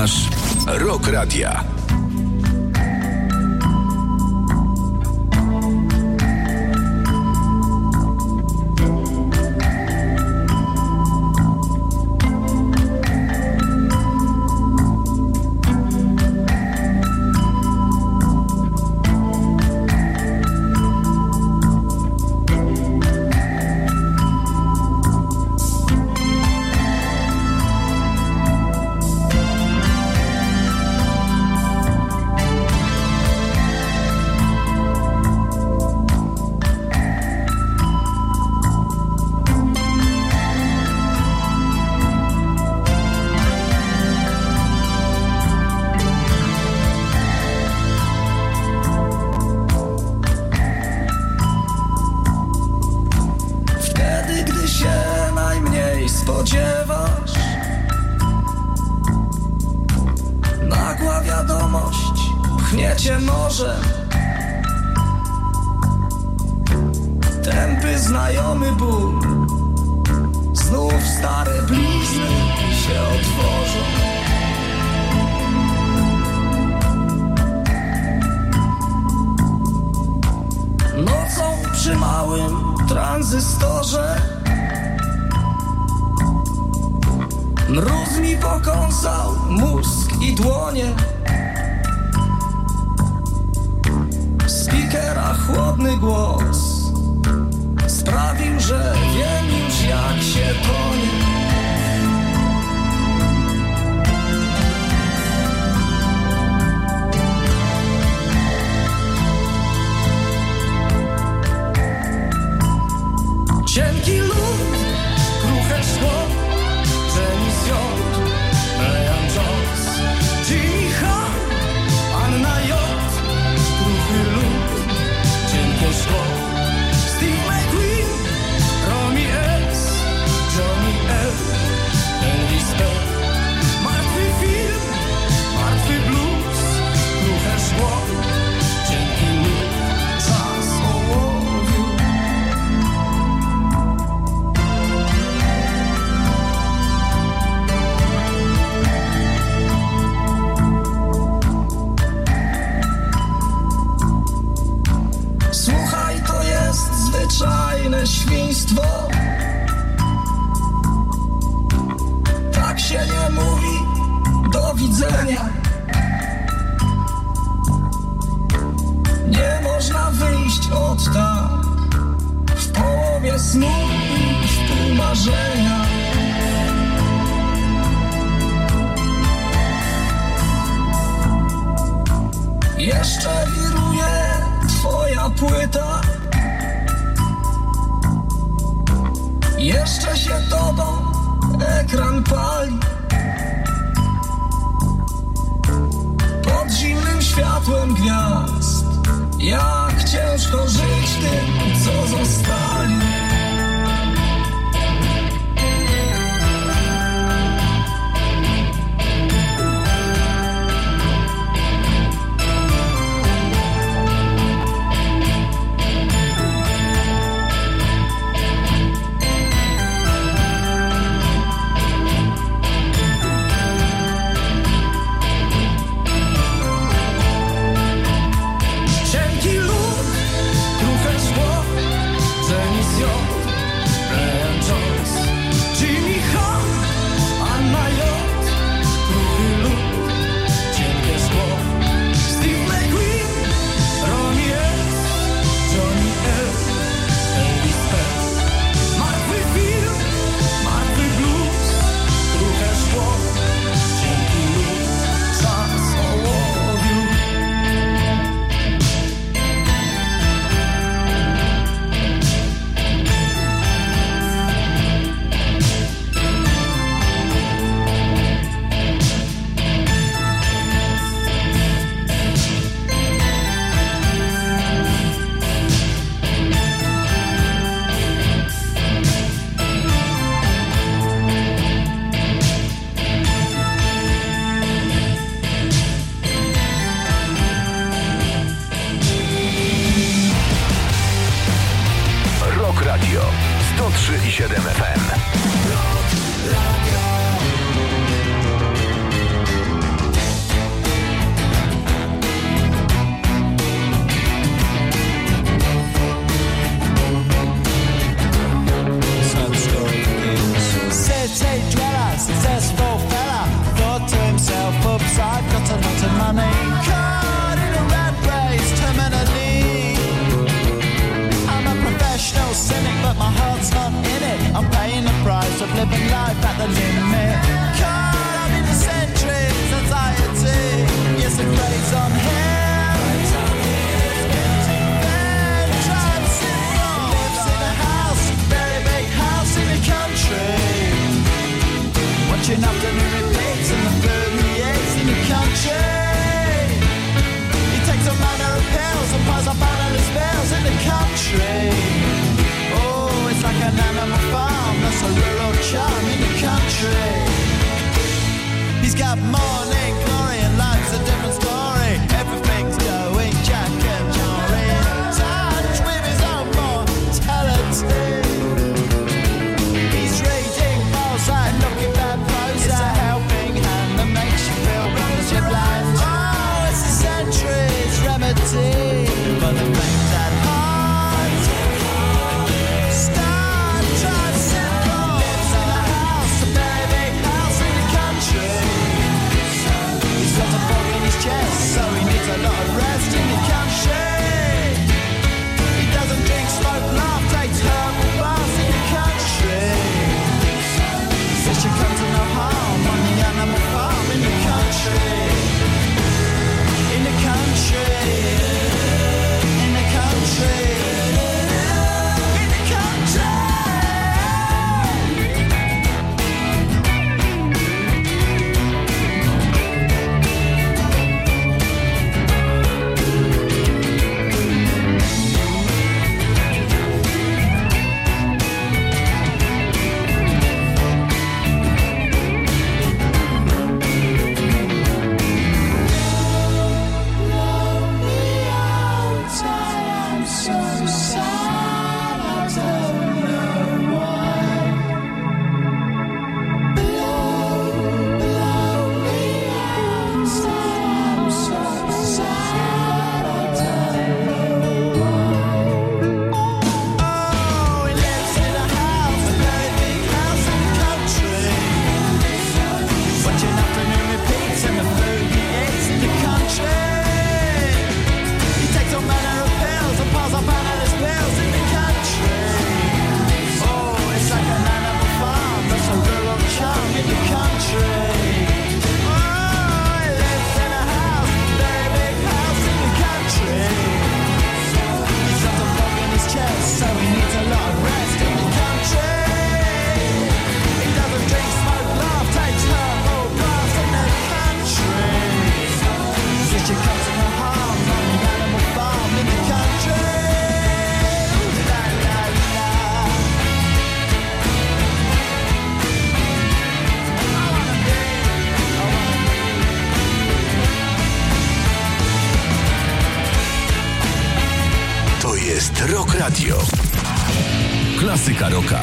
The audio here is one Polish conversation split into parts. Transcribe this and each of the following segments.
Słuchasz Rock Radia. Mróz mi pokąsał mózg i dłonie. Speakera chłodny głos sprawił, że wiem już jak się tonie. Cienki lód, kruche szkło, James Jones, Brian Jones, Jimmy Hall, Anna J, kruchy lód, cienkie szkło, Steve McQueen, Romy S, Johnny L, Elvis P, martwy film, martwy blues, kruche szkło, cienki lód, czas ołowiu. Słuchaj, to jest zwyczajne świństwo. Tak się nie mówi do widzenia. Nie można wyjść od tak w połowie snu i w pół marzenia. Jeszcze wiruje twoja płyta. Jeszcze się tobą ekran pali. Pod zimnym światłem gwiazd jak ciężko żyć tym, co zostali. living life at the limit. Caught up in the centuries, anxiety. Yes, it plays on him. Then drives syndrome. Lives in a house, very big house in the country. Watching afternoon repeats and the food he eats in the country. He takes a manner of pills and piles up analyst bills in the country. Oh, it's like an animal farm, that's a rural charm in the country. He's got morning glory and life's a different story. Everything's going Jack and Jory. In touch with his own mortality. He's reading Mozart, looking bad prose. It's a helping hand that makes you feel rosy blind. Oh, it's a century's remedy for the things at heart. Star drives syndrome. Lives in a house, a very big house in the country. He's got a fog in his chest, so he needs a lot of rest in the country. He doesn't drink, smoke, laugh, takes herbal baths in the country. Says she comes to no harm on the animal farm in the country. In the country. In the country. In the country. I'm so sad, I don't know why. Blow me outside, I'm so sad, I don't know why. Oh, he lives in a house, a very big house in the country. Watching afternoon repeats and the food he eats in the country. He takes all manner of pills and piles up analyst pills in the country. Oh, it's like an animal farm, that's a rural charm in the country. Oh, he lives in a house, very big house in the country. He's got a fog in his chest, so he needs a lot of rest in the country. He doesn't drink, smoke, laugh, takes herbal baths in the country. Says she comes to no harm on the animal farm in the country. La la la. I wanna be. To jest Rock Radio. Klasyka rocka.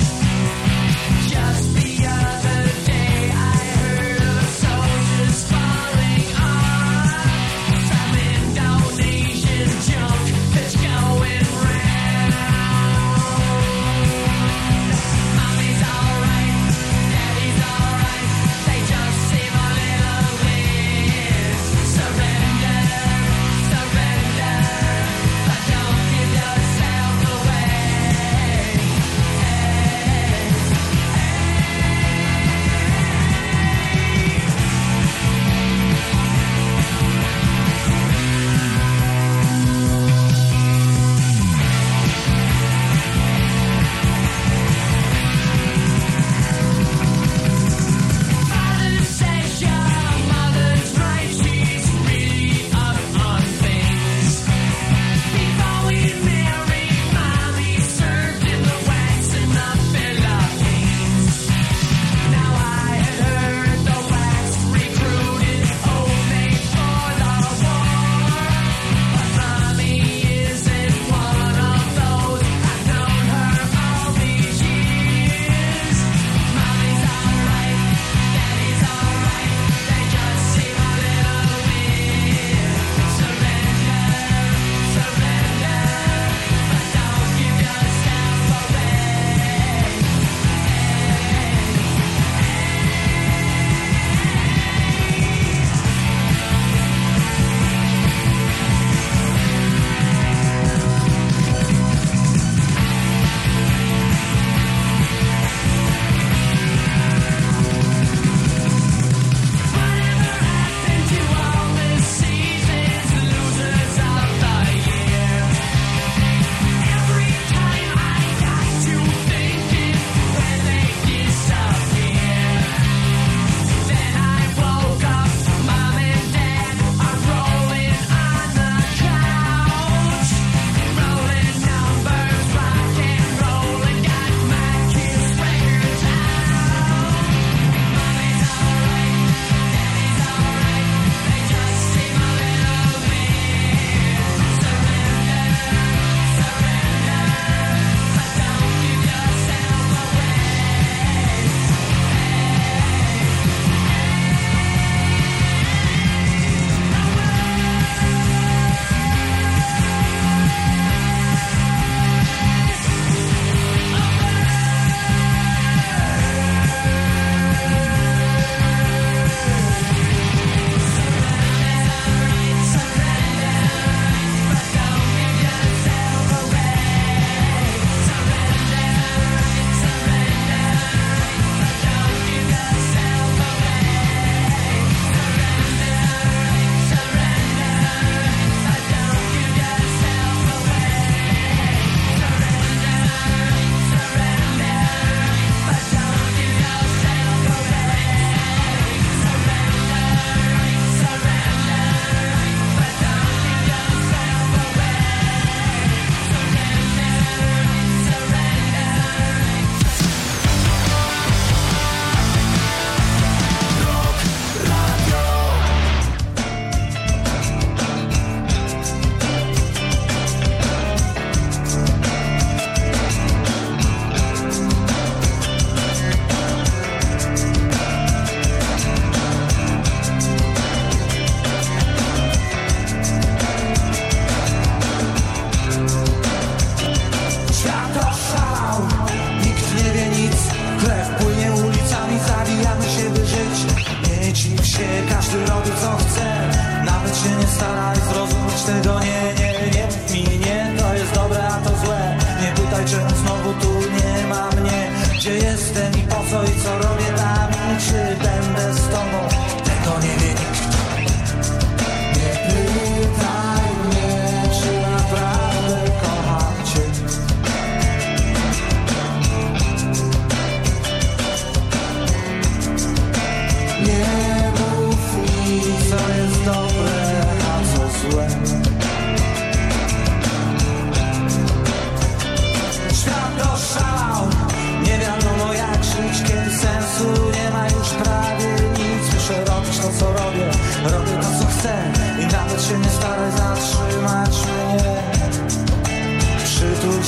Just the other day I heard a soldier's fall.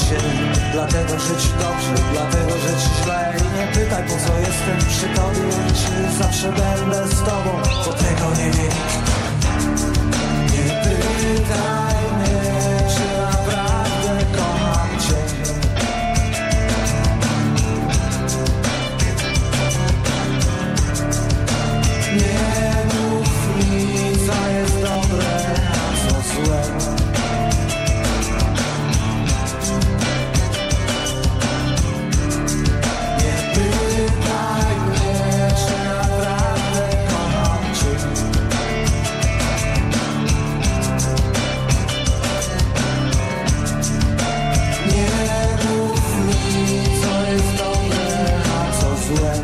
się, dlatego że ci dobrze, dlatego że ci źle. I nie pytaj, po co jestem przy tobie, czy zawsze będę z tobą, bo tego nie wie nikt. Nie pytaj mnie, czy naprawdę kocham cię. Nie mów mi, co jest dobre, a co złe. Nie pytaj mnie, czy naprawdę kocham cię. Nie mów mi, co jest dobre, a co złe.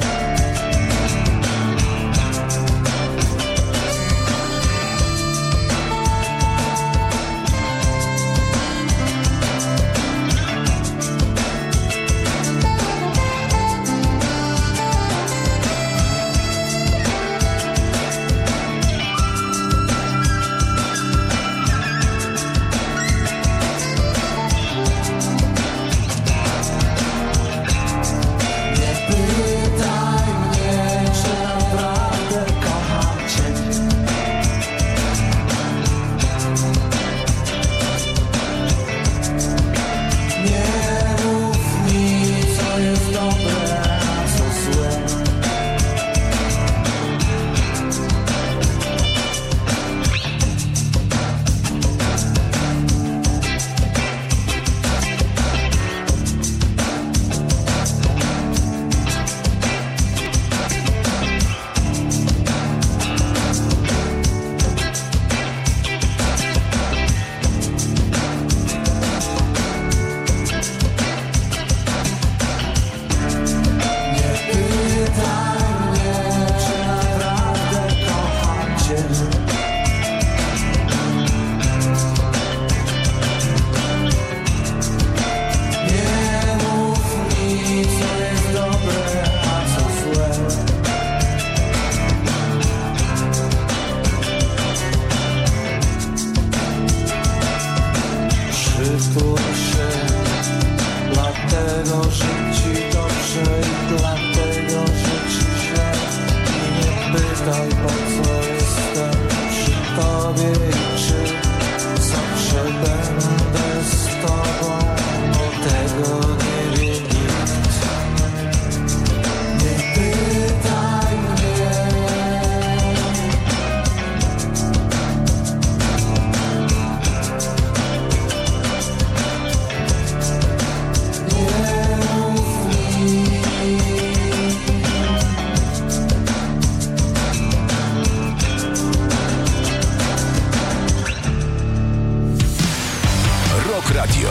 Radio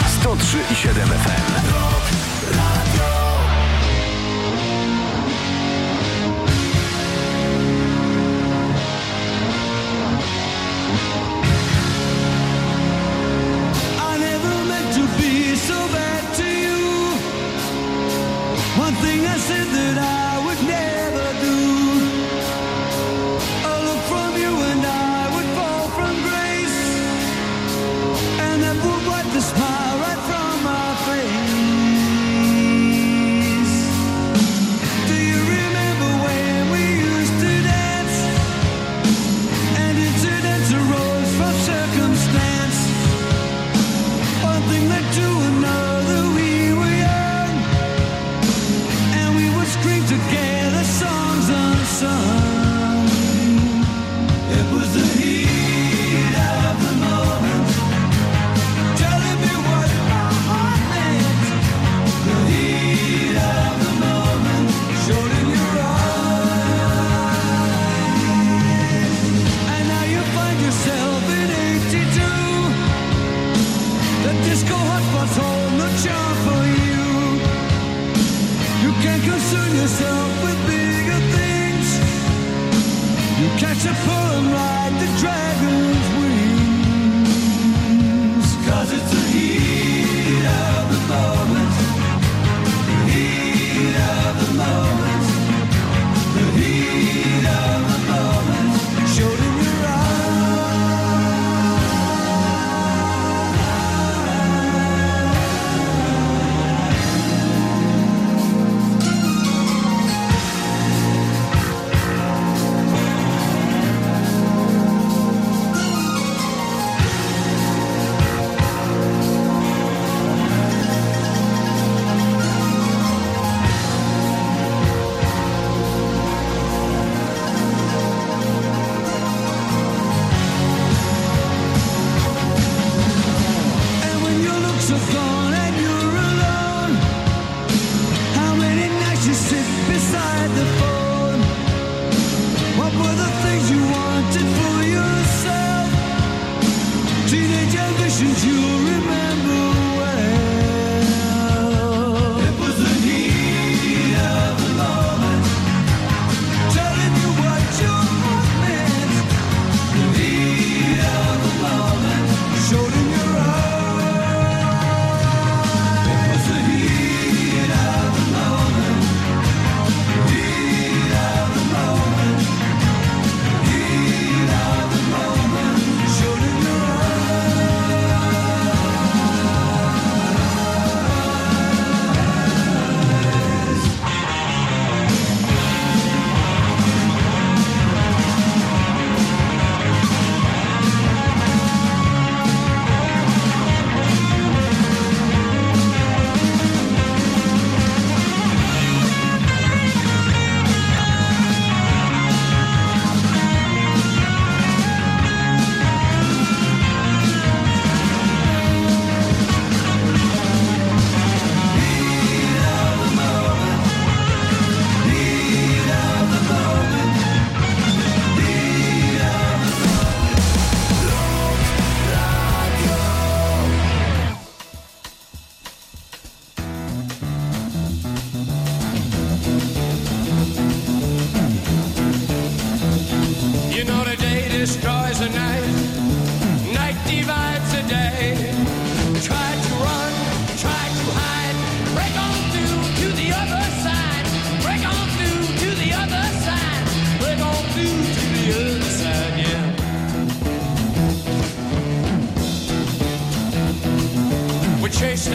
103,7 FM. I never meant to be so bad to you. One thing I said that I would never do. A look from you and I would fall from grace, and that would wipe the smile right from my face.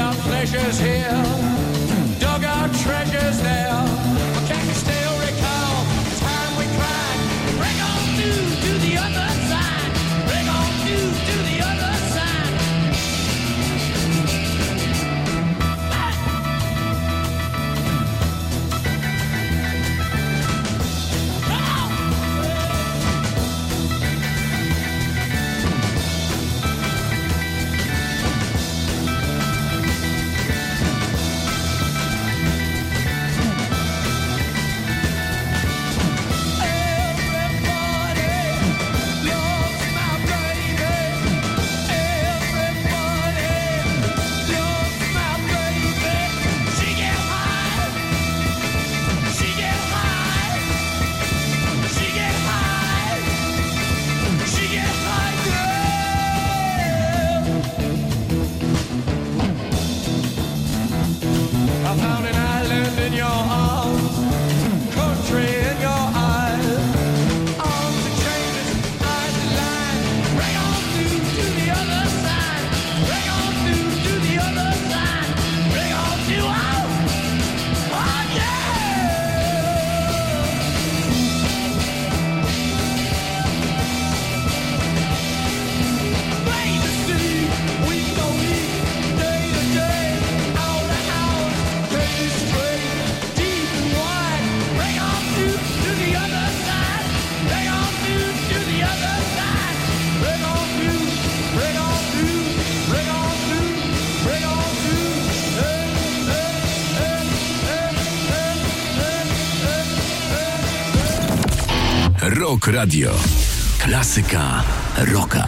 our pleasures here, dug our treasures there. But can you still recall the time we cried? Bring on through to the other side. Bring on through to the other side. Rock Radio. Klasyka rocka.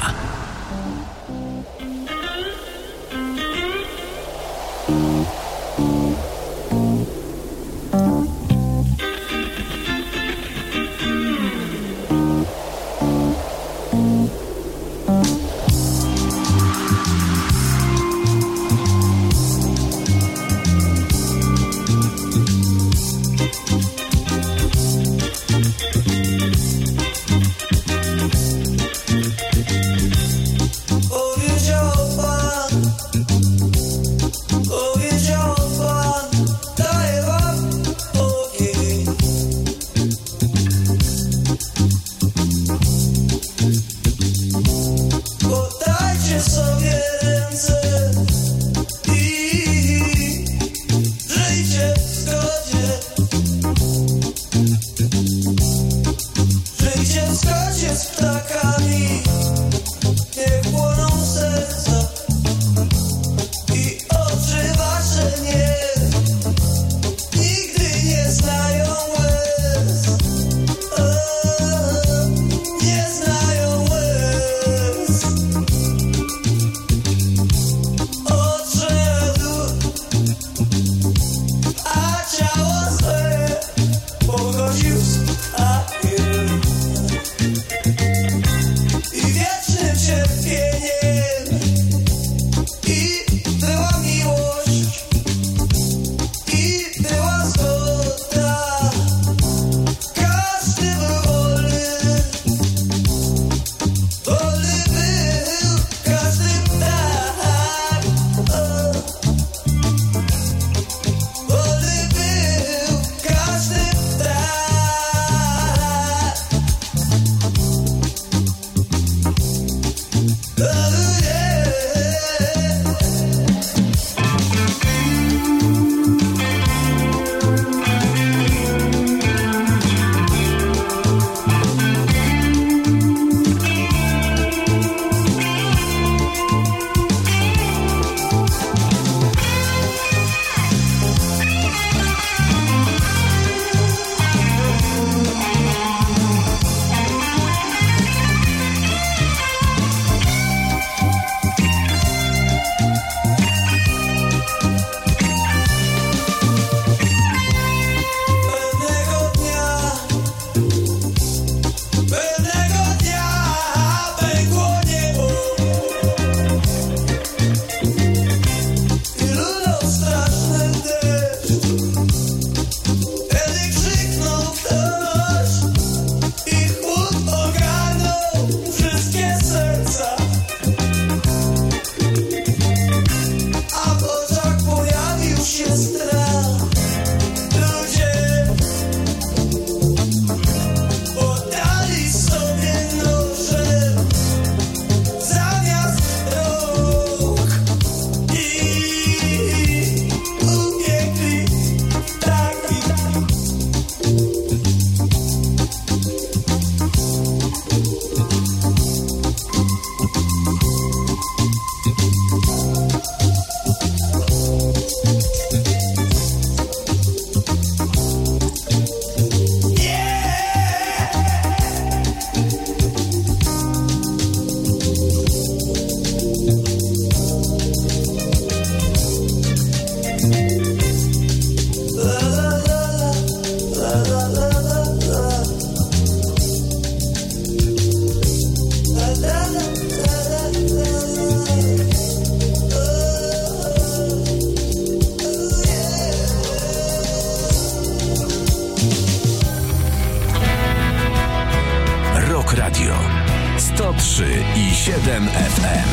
i 7 FM.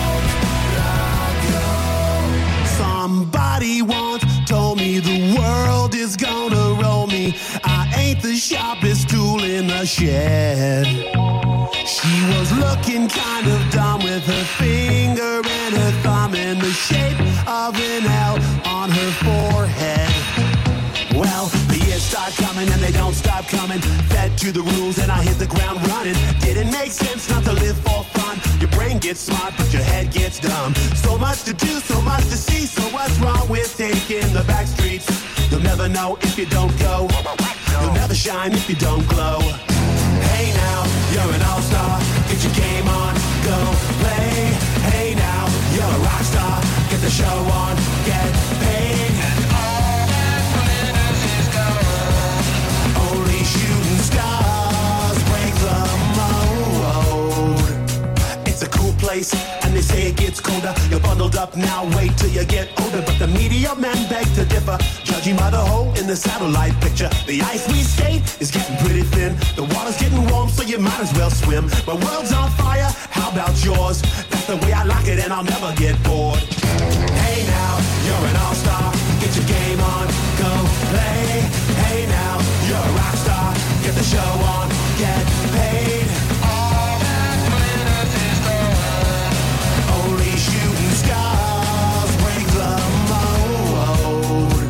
Somebody once told me the world is gonna roll me. I ain't the sharpest tool in the shed. She was looking kind of dumb with her finger and her thumb in the shape of an L on her forehead. Well, the years start coming and they don't stop coming. Fed to the rules and I hit the ground running. Didn't make sense not to live for fun. Your brain gets smart but your head gets dumb. So much to do, so much to see. So what's wrong with taking the back streets? You'll never know if you don't go. You'll never shine if you don't glow. Hey now, you're an all-star. Get your game on, go play. Hey now, you're a rock star. Get the show on, get paid. And all that glitters is gold. Only shooting stars break the mold. It's a cool place, and they say it gets colder. You're bundled up now, wait till you get older. But the media men beg to differ, judging by the hole in the satellite picture. The ice we skate is getting pretty thin. The water's getting warm, so you might as well swim. My world's on fire, how about yours? That's the way I like it, and I'll never get bored. Hey now, you're an all-star. Get your game on, go play. Hey now, you're a rock star. Get the show on, get paid. All that glitters is gold. Only shooting stars break the mold.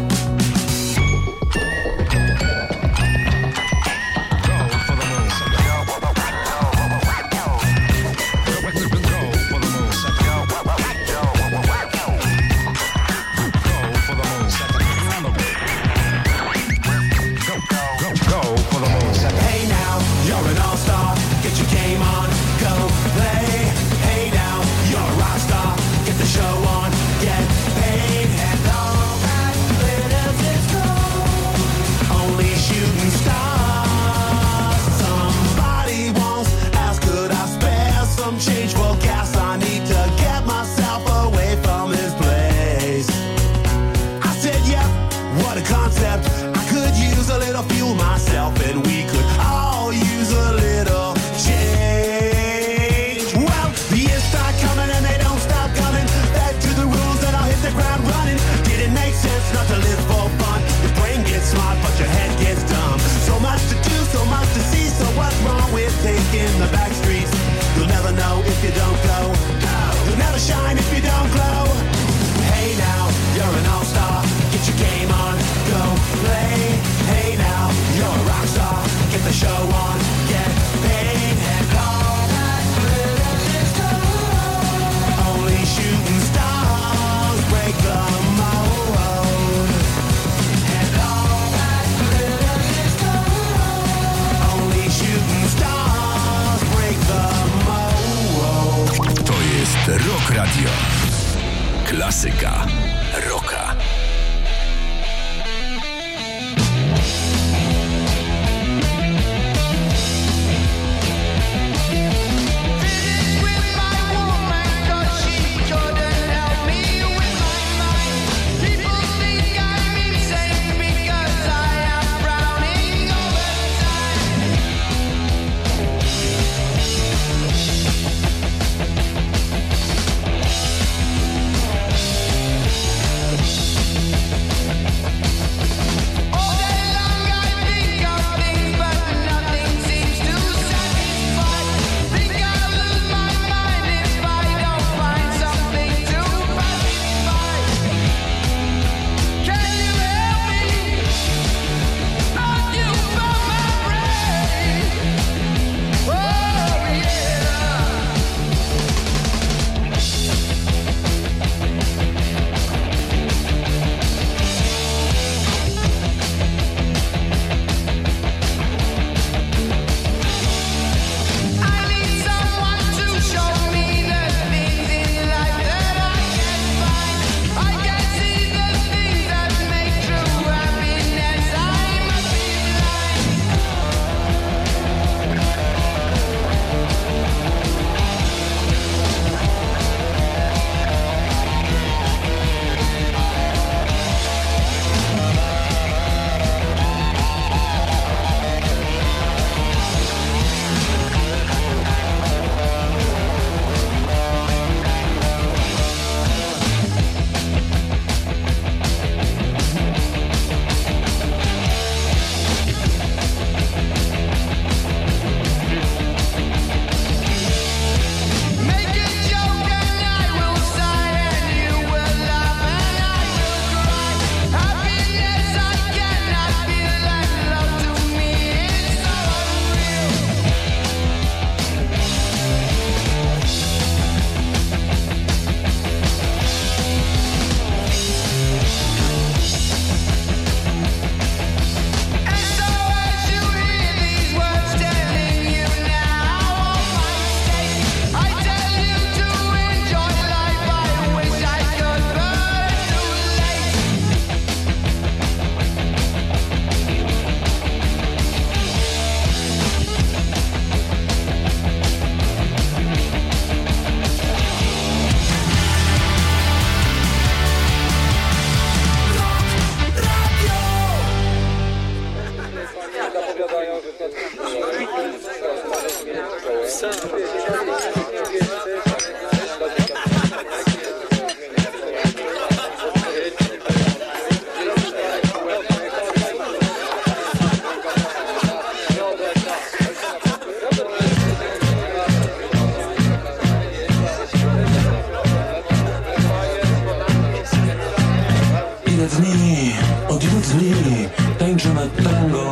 dni, od ilu dni tańczymy tango?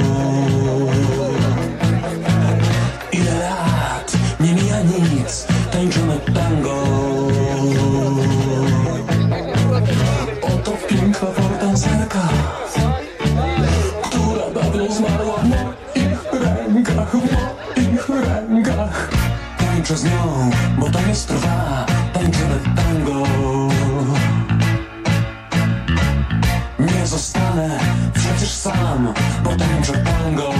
Ile lat, nie mija nic, tańczymy tango. Oto piękna fortancerka, która dawno zmarła w moich rękach, w moich rękach. Tańczę z nią, bo to nie trwa, tańczymy tango. Nie zostanę przecież sam, bo tańczę tango.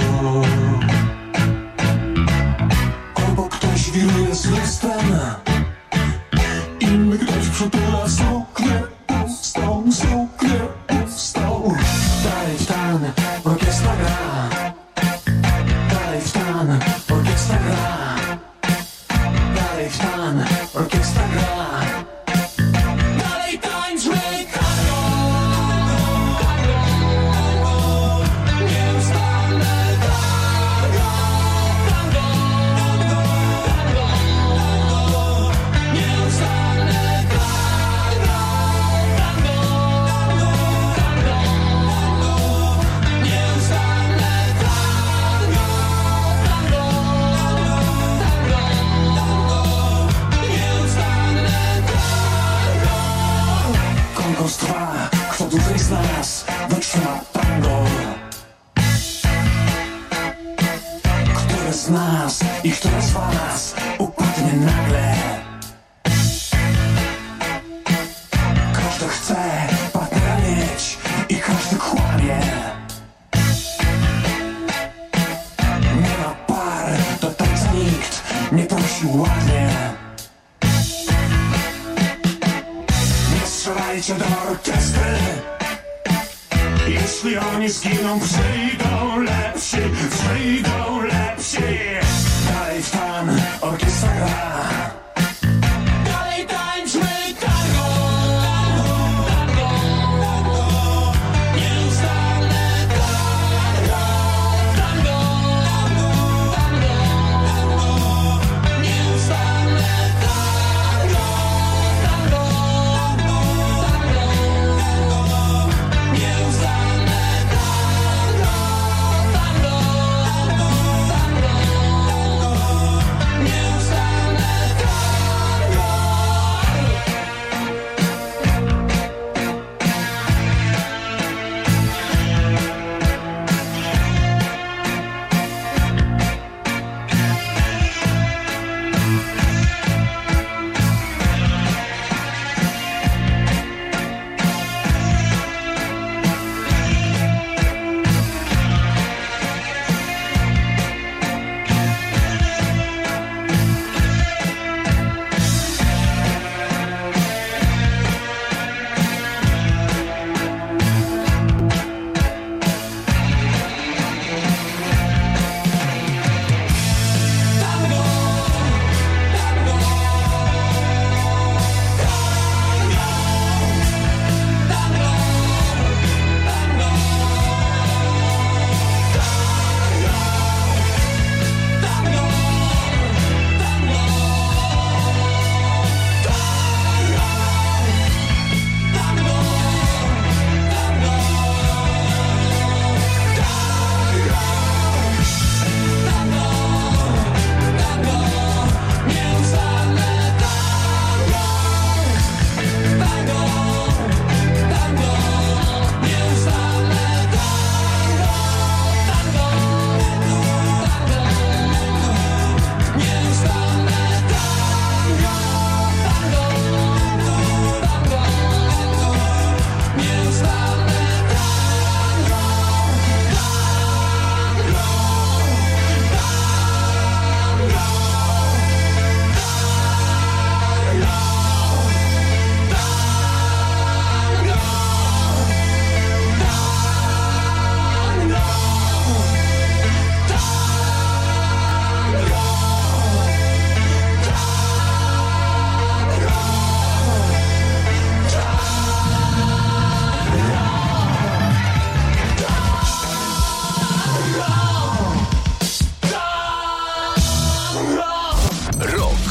Albo ktoś wiruje z lustrem, inny ktoś przytula suknię pustą, suknię pustą. Dalej w tan, orkiestra gra. Dalej w tan, orkiestra gra. Dalej w tan, orkiestra gra. Dalej tańczmy tango. Konkurs trwa, kto dłużej z nas wytrzyma tango. Który z nas i który z was upadnie nagle? Każdy chce partnera mieć i każdy kłamie. Nie ma par, do tańca nikt nie prosił ładnie. Strzelajcie do orkiestry. Jeśli oni zginą, przyjdą lepsi, przyjdą lepsi. Dalej w tan, orkiestra gra. Dalej tańczmy tango. Tango, tango, nieustanne tango. Tango, tango, tango, nieustanne tango. Tango.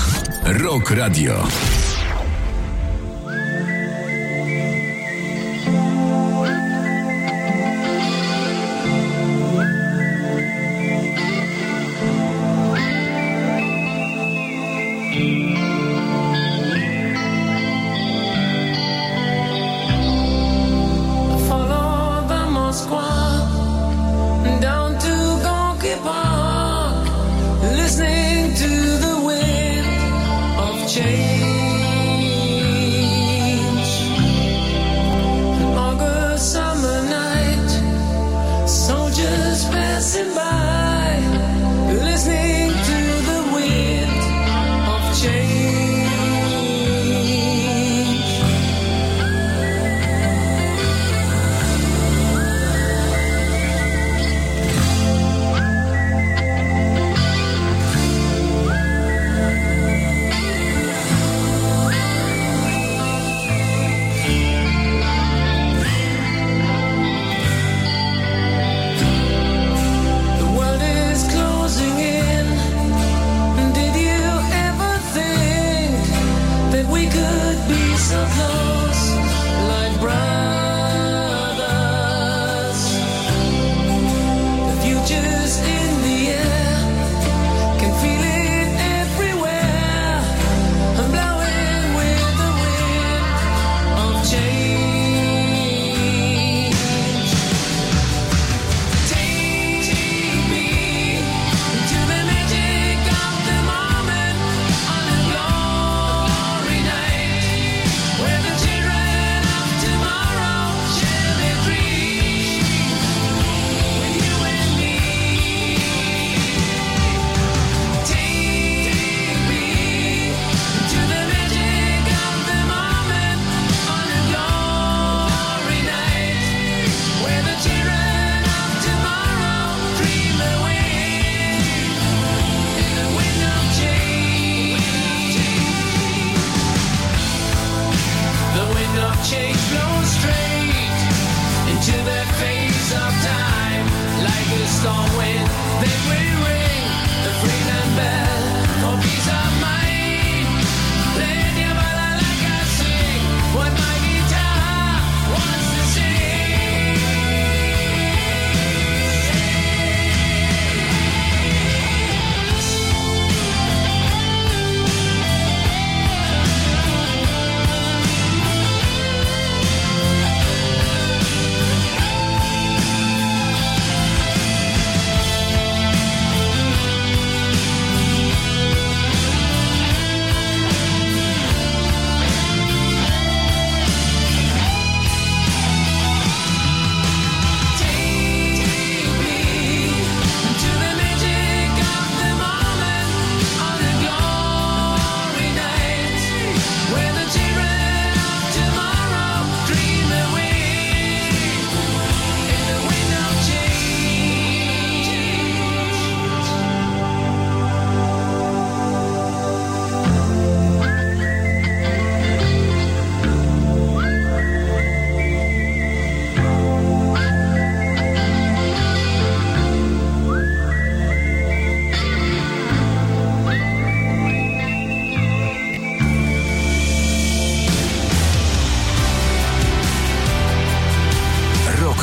Rock Radio.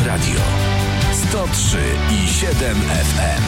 Radio 103,7 FM.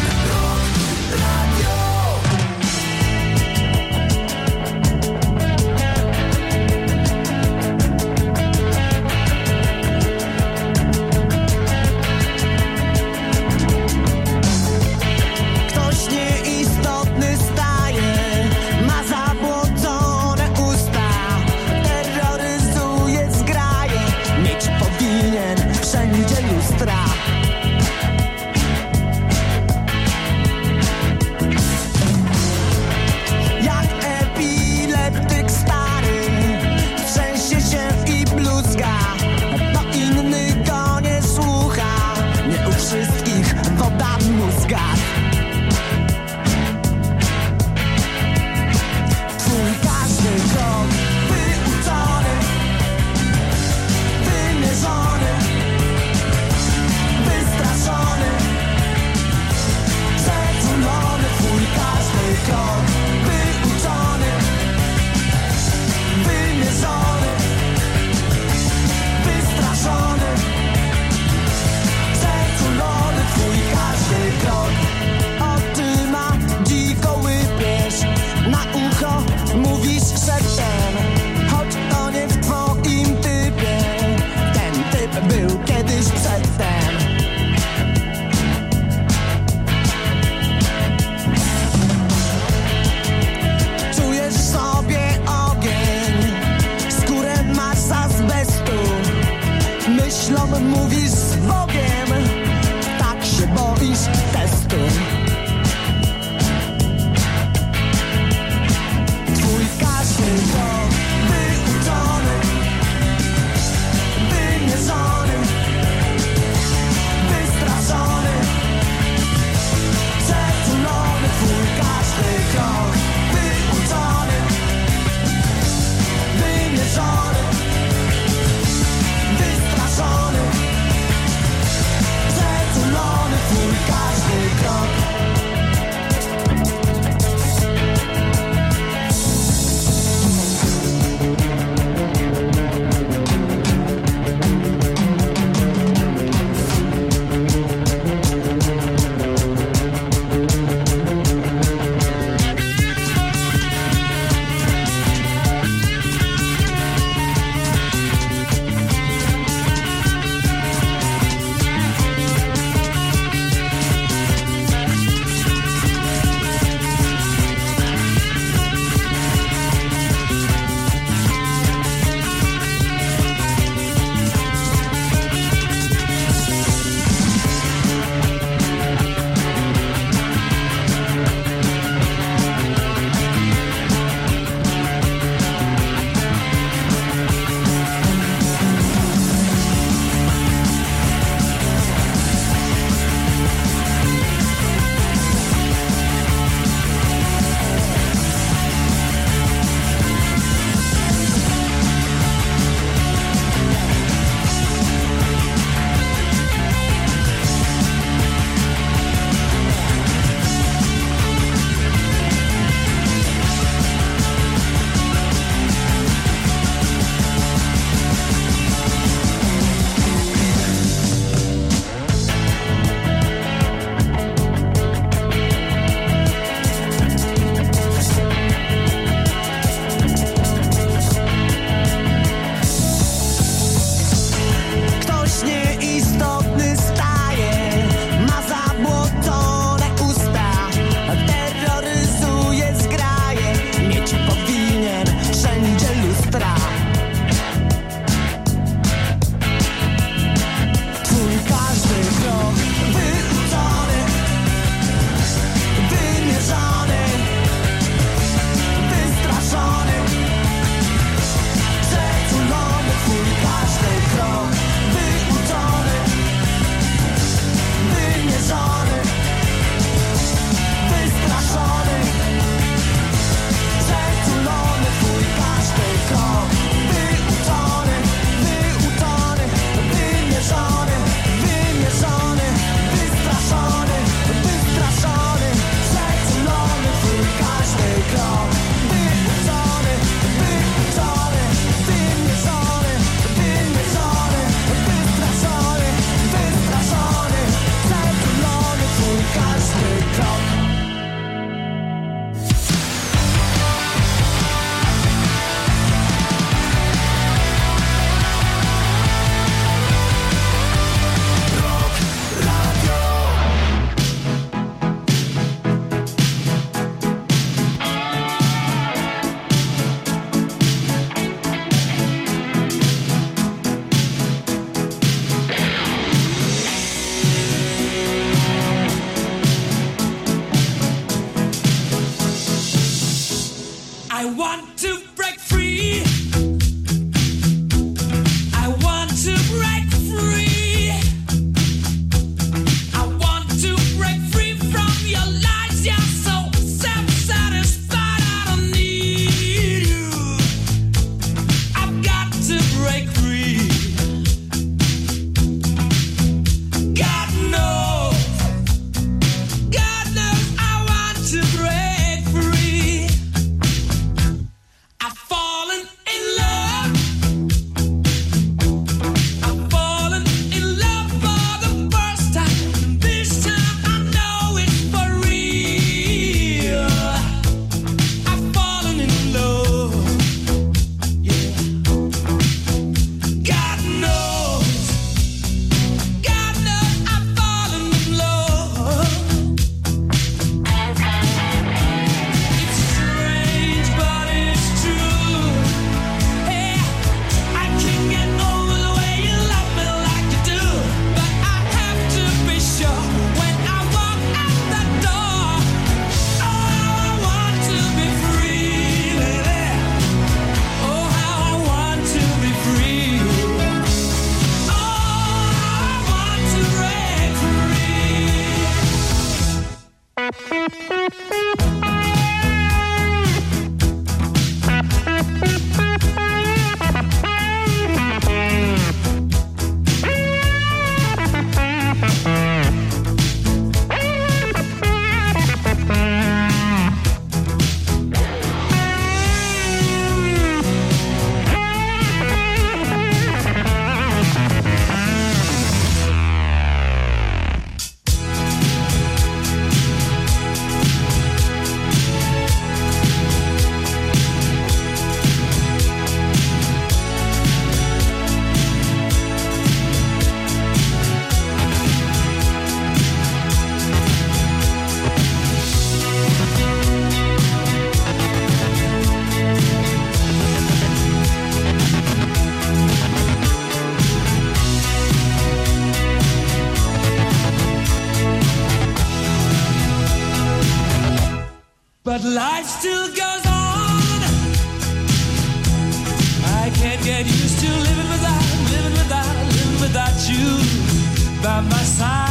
by my side.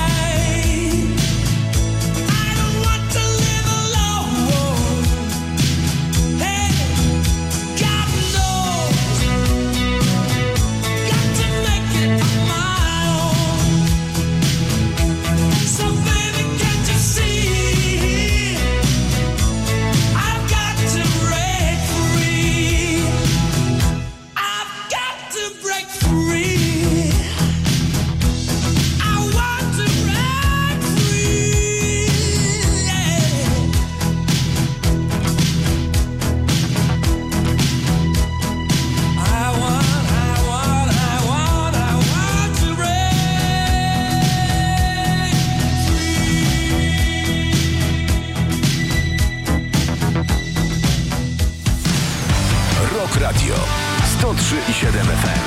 I don't want to live alone. Hey, God knows, got to make it on my own. So baby, can't you see? I've got to break free. I've got to break free. I want to break free. Yeah. I want to break free. Rock Radio 103,7 FM.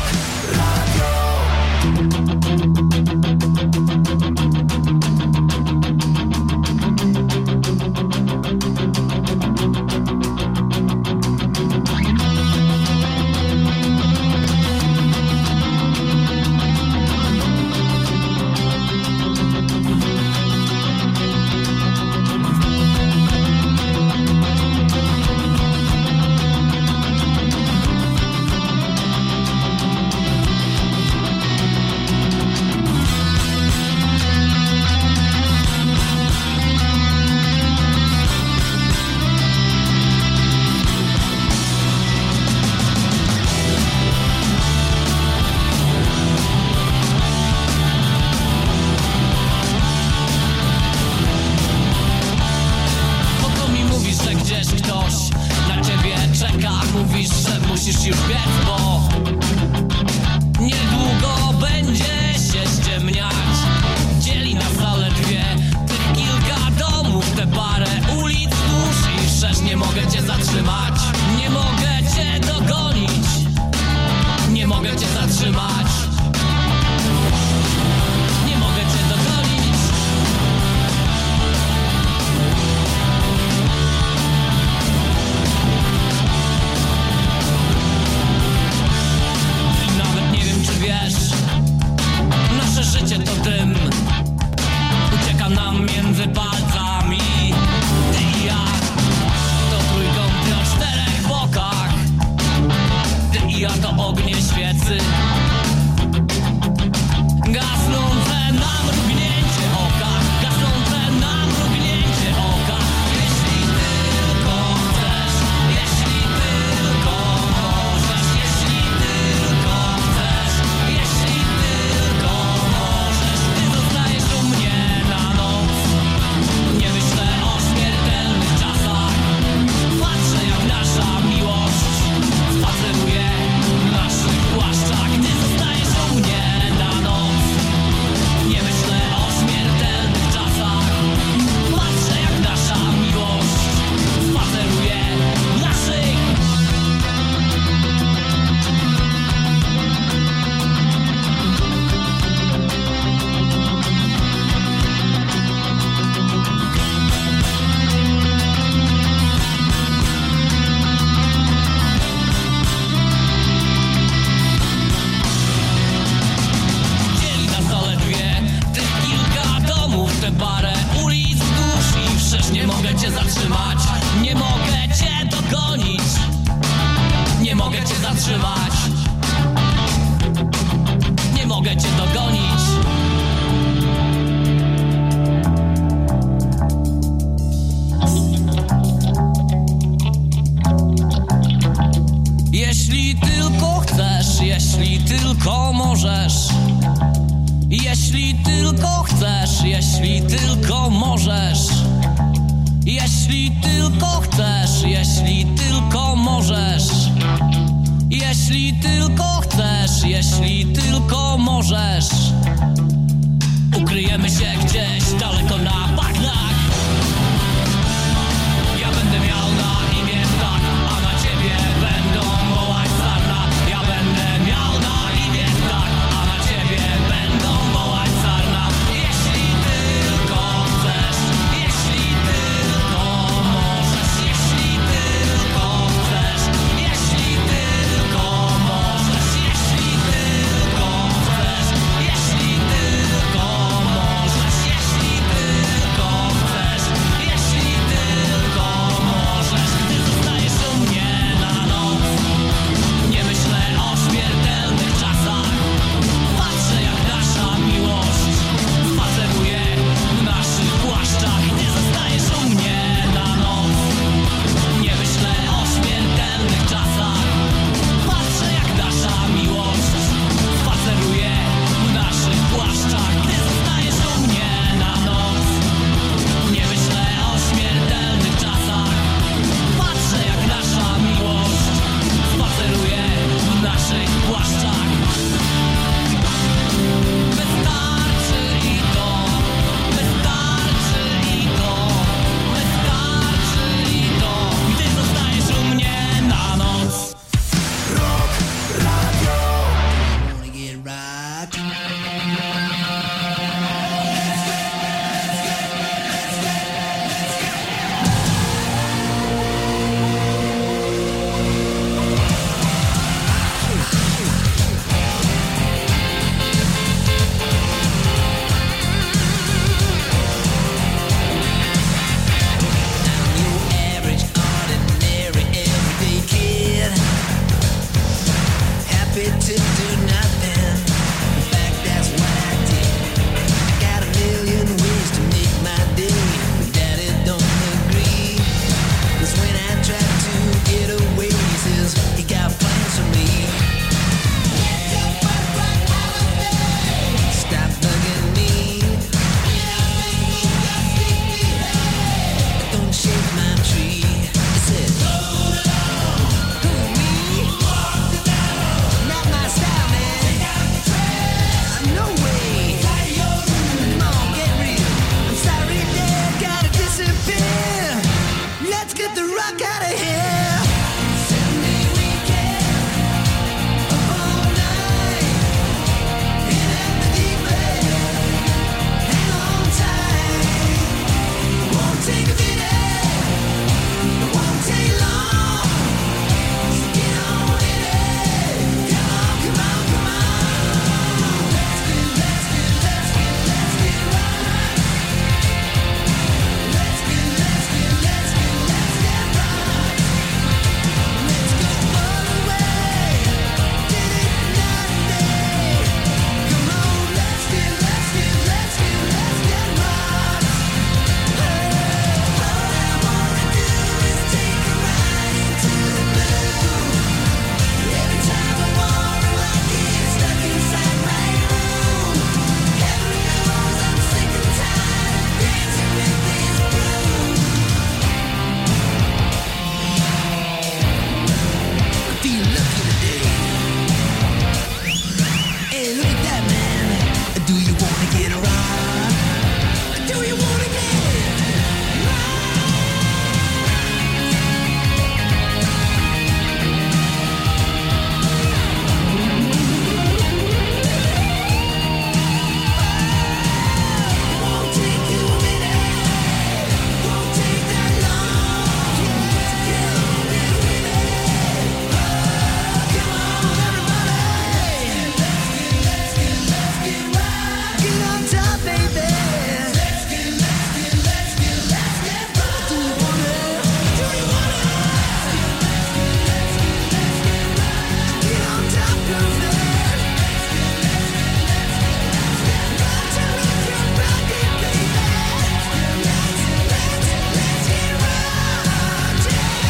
Po co mi mówisz, że gdzieś ktoś na ciebie czeka? Mówisz, że musisz już biec, bo niedługo będzie się ściemniać. Dzieli nas zaledwie tych kilka domów, te parę ulic wzdłuż i wszerz. Nie mogę cię zatrzymać, nie mogę cię dogonić, nie mogę cię zatrzymać, nie mogę cię dogonić. I nawet nie wiem, czy wiesz, nasze życie to dym, ucieka nam między palcami. Ty i ja to trójkąty o czterech bokach. Ty i ja to ognie świecy, gasnące na mrugnięcie oka, gasnące na mrugnięcie oka. Jeśli tylko chcesz, jeśli tylko możesz, jeśli tylko chcesz, jeśli tylko możesz, ty zostajesz u mnie na noc. Nie myślę o śmiertelnych czasach, patrzę jak nasza miłość spaceruje w naszych płaszczach. Ty zostajesz u mnie na noc. Nie myślę o śmiertelnych czasach, patrzę jak nasza miłość spaceruje w naszych. Dzieli nas zaledwie tych kilka domów, te parę ulic wzdłuż i wszerz. Nie mogę cię zatrzymać, nie mogę cię dogonić, nie mogę cię zatrzymać, nie mogę cię dogonić. Jeśli tylko chcesz, jeśli tylko możesz, jeśli tylko chcesz, jeśli tylko możesz, jeśli tylko chcesz, jeśli tylko możesz, jeśli tylko chcesz, jeśli tylko możesz. Ukryjemy się gdzieś daleko na